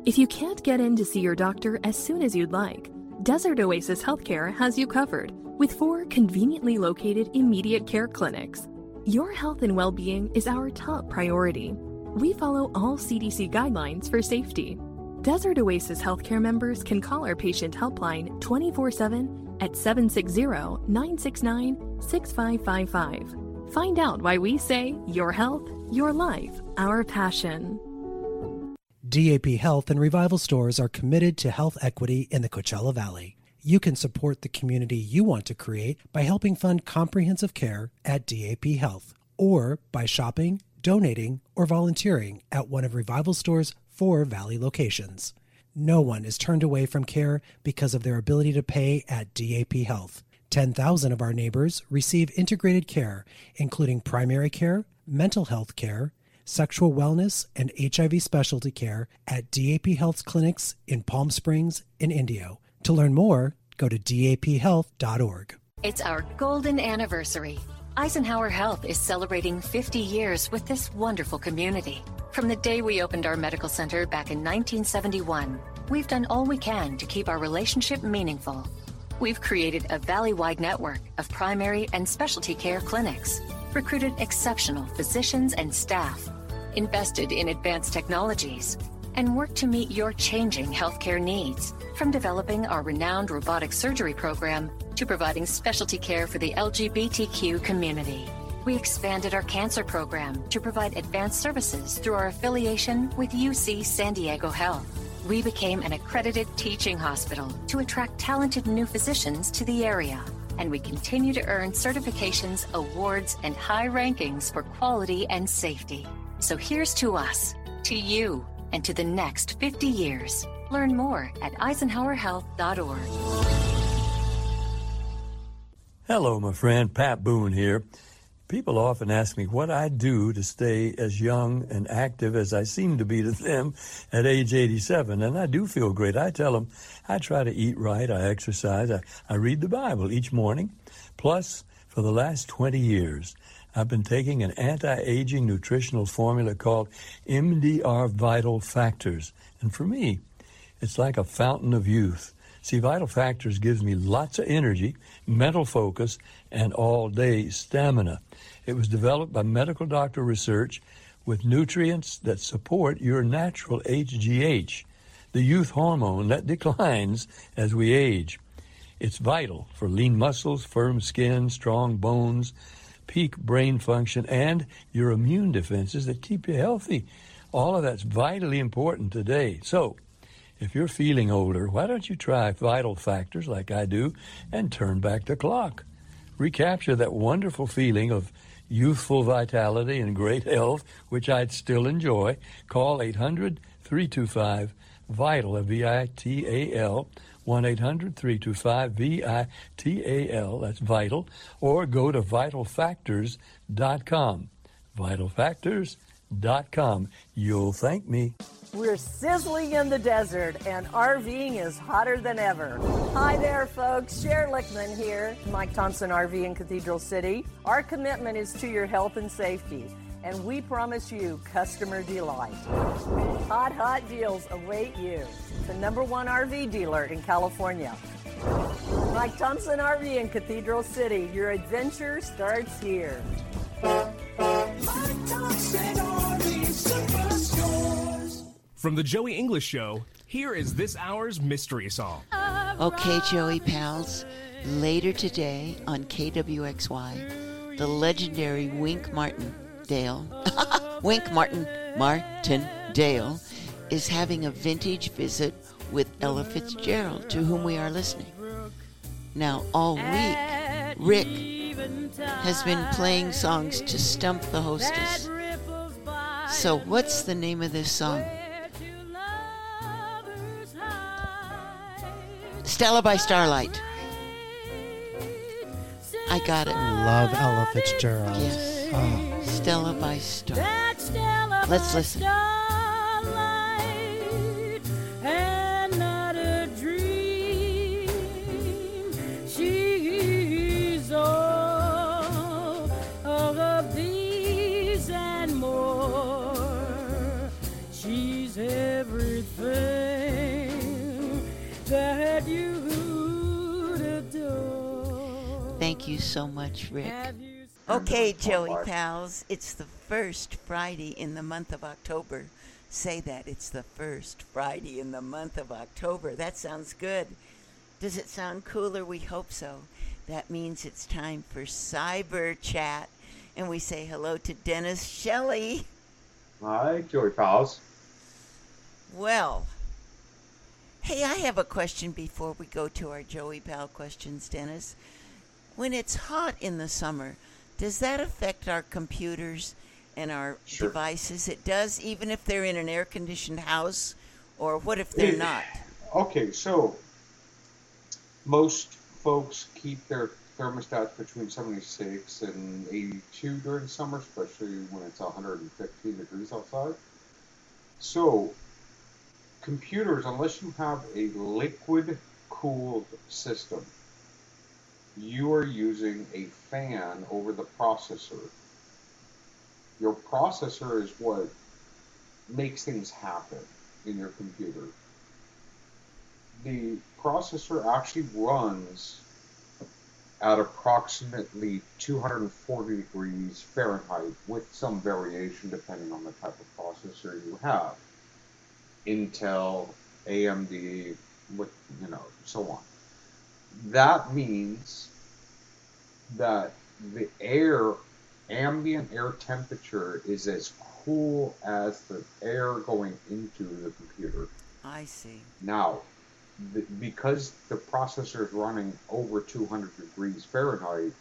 If you can't get in to see your doctor as soon as you'd like, Desert Oasis Healthcare has you covered with 4 conveniently located immediate care clinics. Your health and well-being is our top priority. We follow all CDC guidelines for safety. Desert Oasis Healthcare members can call our patient helpline 24/7 at 760-969-6555. Find out why we say your health, your life, our passion. DAP Health and Revival Stores are committed to health equity in the Coachella Valley. You can support the community you want to create by helping fund comprehensive care at DAP Health, or by shopping, donating, or volunteering at one of Revival Store's 4 Valley locations. No one is turned away from care because of their ability to pay at DAP Health. 10,000 of our neighbors receive integrated care, including primary care, mental health care, sexual wellness, and HIV specialty care at DAP Health's clinics in Palm Springs and Indio. To learn more, go to daphealth.org. It's our golden anniversary. Eisenhower Health is celebrating 50 years with this wonderful community. From the day we opened our medical center back in 1971, we've done all we can to keep our relationship meaningful. We've created a valley-wide network of primary and specialty care clinics, recruited exceptional physicians and staff, invested in advanced technologies, and worked to meet your changing healthcare needs, from developing our renowned robotic surgery program to providing specialty care for the LGBTQ community. We expanded our cancer program to provide advanced services through our affiliation with UC San Diego Health. We became an accredited teaching hospital to attract talented new physicians to the area. And we continue to earn certifications, awards, and high rankings for quality and safety. So here's to us, to you, and to the next 50 years. Learn more at EisenhowerHealth.org. Hello, my friend. Pat Boone here. People often ask me what I do to stay as young and active as I seem to be to them at age 87, and I do feel great. I tell them I try to eat right, I exercise, I read the Bible each morning. Plus, for the last 20 years, I've been taking an anti-aging nutritional formula called MDR Vital Factors, and for me, it's like a fountain of youth. See, Vital Factors gives me lots of energy, mental focus, and all-day stamina. It was developed by medical doctor research with nutrients that support your natural HGH, the youth hormone that declines as we age. It's vital for lean muscles, firm skin, strong bones, peak brain function, and your immune defenses that keep you healthy. All of that's vitally important today. So, if you're feeling older, why don't you try Vital Factors like I do and turn back the clock? Recapture that wonderful feeling of youthful vitality and great health, which I'd still enjoy. Call 800-325-VITAL, V-I-T-A-L, 1-800-325-VITAL, that's vital, or go to vitalfactors.com. Vitalfactors.com. You'll thank me. We're sizzling in the desert, and RVing is hotter than ever. Hi there, folks. Cher Lichtman here, Mike Thompson RV in Cathedral City. Our commitment is to your health and safety, and we promise you customer delight. Hot deals await you. The #1 RV dealer in California. Mike Thompson RV in Cathedral City. Your adventure starts here. Mike Thompson RV Superstores. From the Joey English Show, here is this hour's mystery song. Okay, Joey pals, later today on KWXY, the legendary Wink Martindale is having a vintage visit with Ella Fitzgerald, to whom we are listening. Now, all week, Rick has been playing songs to stump the hostess. So what's the name of this song? Stella by Starlight. I got it. Love Ella Fitzgerald. Yes. Oh. Stella by Starlight. Let's listen. And not a dream. She's all of these and more. She's everything. that you'd adore. Thank you so much, Rick. Have you Okay, Joey pals, it's the first Friday in the month of October. Say that, it's the first Friday in the month of October. That sounds good. Does it sound cooler? We hope so. That means it's time for Cyber Chat. And we say hello to Dennis Shelley. Hi, Joey pals. Well, hey, I have a question before we go to our Joey Pal questions, Dennis. When it's hot in the summer, does that affect our computers and our Sure. devices? It does, even if they're in an air-conditioned house? Or what if they're not? Okay, so most folks keep their thermostats between 76 and 82 during summer, especially when it's 115 degrees outside. So computers, unless you have a liquid cooled system, you are using a fan over the processor. Your processor is what makes things happen in your computer. The processor actually runs at approximately 240 degrees Fahrenheit with some variation depending on the type of processor you have. Intel, AMD, so on. That means that the ambient air temperature is as cool as the air going into the computer. I see. Now, because the processor is running over 200 degrees Fahrenheit,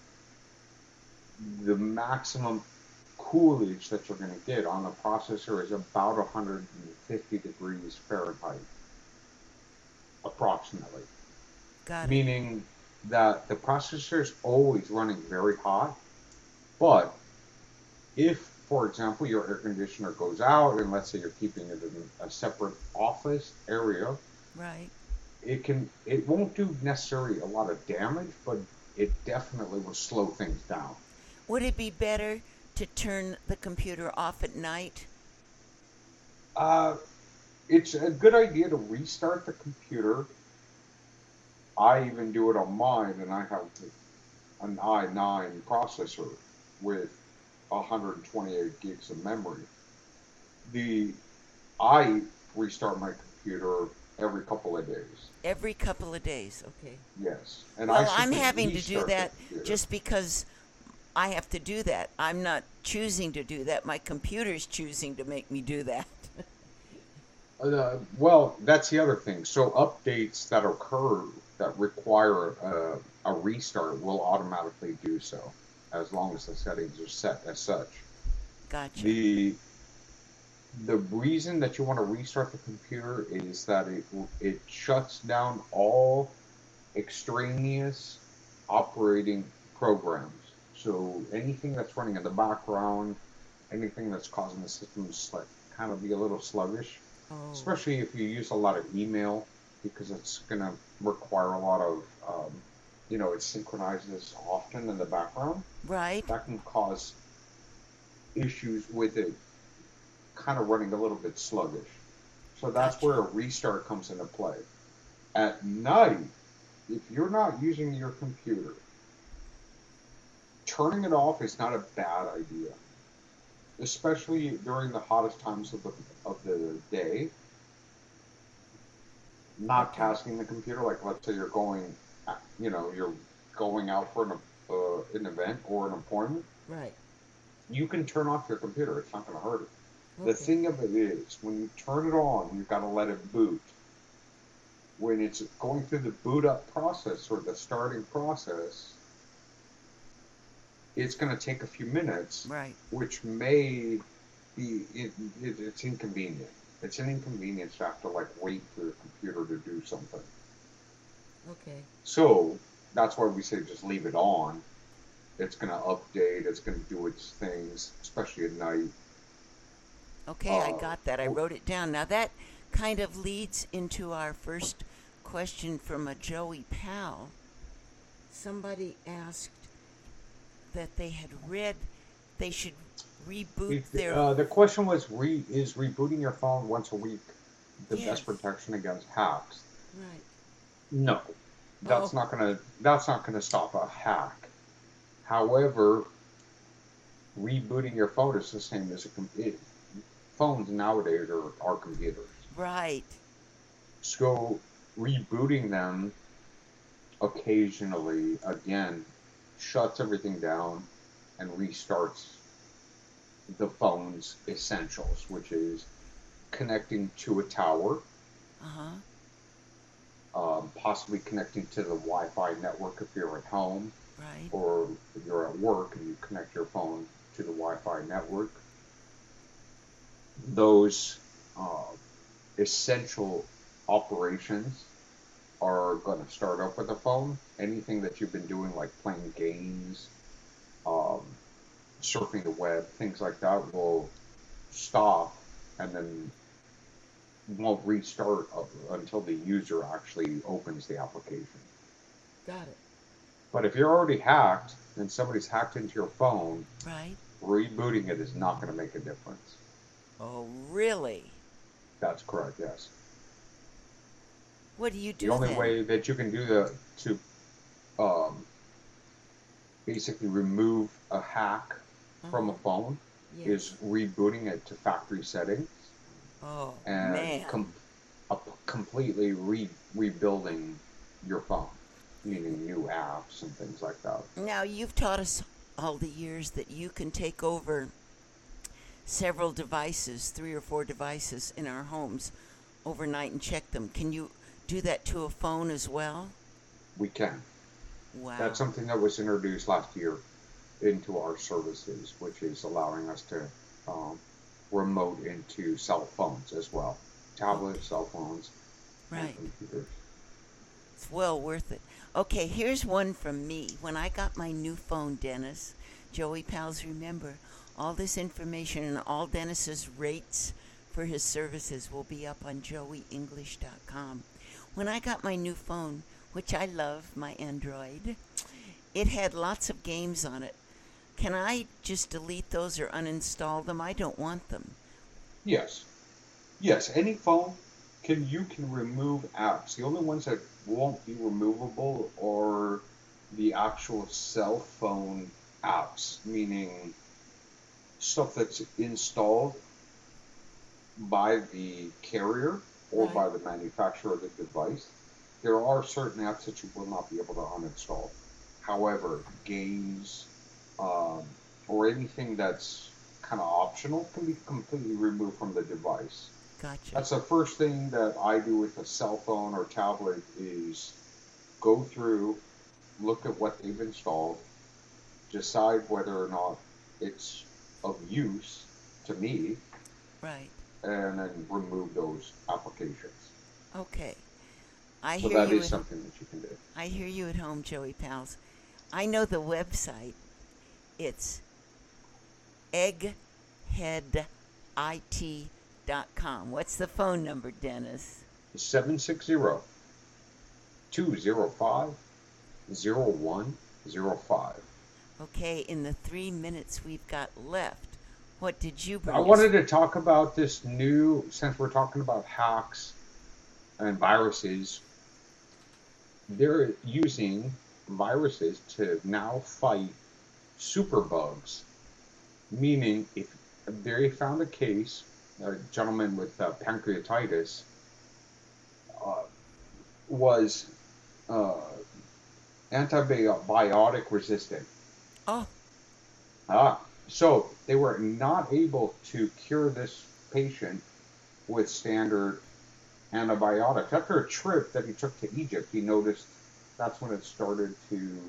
the maximum coolage that you're going to get on the processor is about 150 degrees Fahrenheit, approximately. Got it. Meaning that the processor is always running very hot, but if, for example, your air conditioner goes out, and let's say you're keeping it in a separate office area, Right. it won't do necessarily a lot of damage, but it definitely will slow things down. Would it be better to turn the computer off at night? It's a good idea to restart the computer. I even do it on mine, and I have an i9 processor with 128 gigs of memory. I restart my computer every couple of days. Every couple of days, okay. Yes. And Well, I I'm simply having to do restart the that computer. just because I have to do that. I'm not choosing to do that. My computer's choosing to make me do that. Well, that's the other thing. So updates that occur that require a restart will automatically do so, as long as the settings are set as such. Gotcha. The reason that you want to restart the computer is that it shuts down all extraneous operating programs. So anything that's running in the background, anything that's causing the system to kind of be a little sluggish, especially if you use a lot of email, because it's going to require a lot of, it synchronizes often in the background. Right. That can cause issues with it kind of running a little bit sluggish. So that's Gotcha. where a restart comes into play. At night, if you're not using your computer, turning it off is not a bad idea, especially during the hottest times of the day. Not tasking the computer, like let's say you're going out for an event or an appointment. Right. You can turn off your computer; it's not going to hurt it. Okay. The thing of it is, when you turn it on, you've got to let it boot. When it's going through the boot up process or the starting process, it's going to take a few minutes, Right. which may be it's inconvenient. It's an inconvenience to have to wait for the computer to do something. Okay. So that's why we say just leave it on. It's going to update. It's going to do its things, especially at night. Okay, I got that. I wrote it down. Now that kind of leads into our first question from a Joey pal. Somebody asked that they had read they should reboot their... The question was, is rebooting your phone once a week the Yes. best protection against hacks? Right. No, that's not gonna stop a hack. However, rebooting your phone is the same as a computer. Phones nowadays are computers. Right. So rebooting them occasionally again shuts everything down and restarts the phone's essentials, which is connecting to a tower, possibly connecting to the Wi-Fi network if you're at home, right, or if you're at work and you connect your phone to the Wi-Fi network. Those essential operations are going to start up with the phone. Anything that you've been doing, like playing games, surfing the web, things like that, will stop and then won't restart until the user actually opens the application. Got it. But if you're already hacked and somebody's hacked into your phone, right, rebooting it is not going to make a difference. Oh, really? That's correct, yes. What do you do The only then? way that you can do that to basically remove a hack from a phone is rebooting it to factory settings. Oh, and man. Completely rebuilding your phone, meaning new apps and things like that. Now, you've taught us all the years that you can take over several devices, 3 or 4 devices in our homes overnight and check them. Can you do that to a phone as well? We can. Wow. That's something that was introduced last year into our services, which is allowing us to remote into cell phones as well. Tablets, cell phones, right, and computers. It's well worth it. Okay, here's one from me. When I got my new phone, Dennis, Joey Pals, remember, all this information and all Dennis's rates for his services will be up on joeyenglish.com. When I got my new phone, which I love, my Android, it had lots of games on it. Can I just delete those or uninstall them? I don't want them. Yes. Yes, any phone you can remove apps. The only ones that won't be removable are the actual cell phone apps, meaning stuff that's installed by the carrier or by the manufacturer of the device. There are certain apps that you will not be able to uninstall. However, games or anything that's kind of optional can be completely removed from the device. Gotcha. That's the first thing that I do with a cell phone or tablet is go through, look at what they've installed, decide whether or not it's of use to me, right, and then remove those applications. Okay. So that is something that you can do. I hear you at home, Joey Pals. I know the website. It's eggheadit.com. What's the phone number, Dennis? 760-205-0105. Okay, in the 3 minutes we've got left, what did you bring? I wanted to talk about this new, since we're talking about hacks and viruses, they're using viruses to now fight superbugs. Meaning, if they found a case, a gentleman with pancreatitis was antibiotic resistant. Oh. So they were not able to cure this patient with standard antibiotics. After a trip that he took to Egypt, he noticed that's when it started to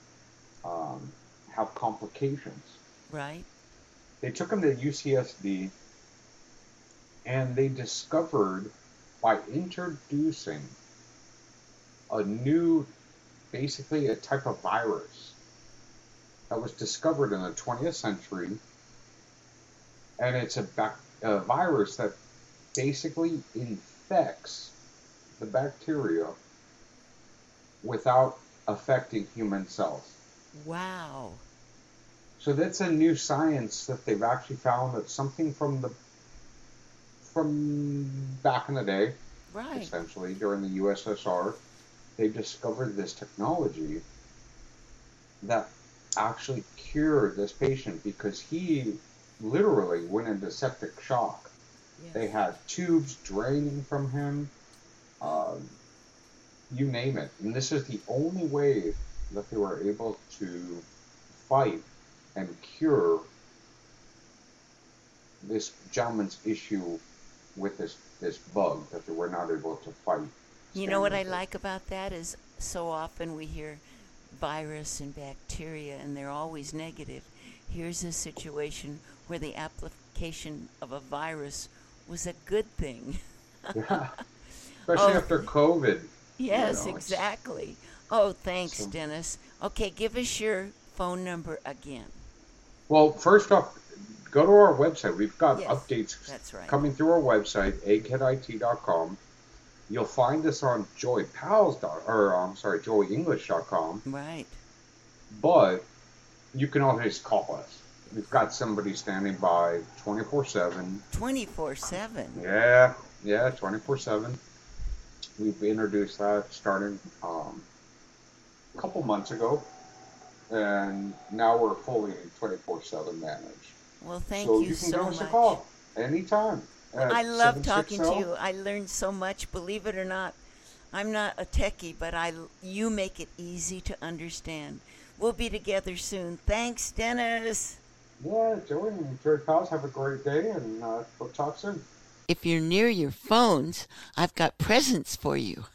have complications. Right. They took him to UCSD, and they discovered by introducing a new, basically a type of virus that was discovered in the 20th century, and it's a virus that basically infects the bacteria without affecting human cells. Wow. So that's a new science that they've actually found, that something from back in the day Right. essentially, during the USSR. They discovered this technology that actually cured this patient because he literally went into septic shock. Yes. They had tubes draining from him, you name it. And this is the only way that they were able to fight and cure this gentleman's issue with this bug that they were not able to fight. You know what I like about that is so often we hear virus and bacteria, and they're always negative. Here's a situation where the application of a virus was a good thing. Yeah, especially after COVID. Yes, you know, exactly. Oh, thanks, Dennis. Okay, give us your phone number again. Well, first off, go to our website. We've got Yes, updates that's right. coming through our website, eggheadit.com. You'll find us on joyenglish.com. Right. But you can always call us. We've got somebody standing by 24/7. 24/7. Yeah, 24/7. We've introduced that starting a couple months ago, and now we're fully 24/7 managed. Well, thank so you can so give us much. a call anytime. I love talking to 760. you. I learned so much. Believe it or not, I'm not a techie, but you make it easy to understand. We'll be together soon. Thanks, Dennis. Yeah, Joey and Jerry Pals, have a great day, and we'll talk soon. If you're near your phones, I've got presents for you.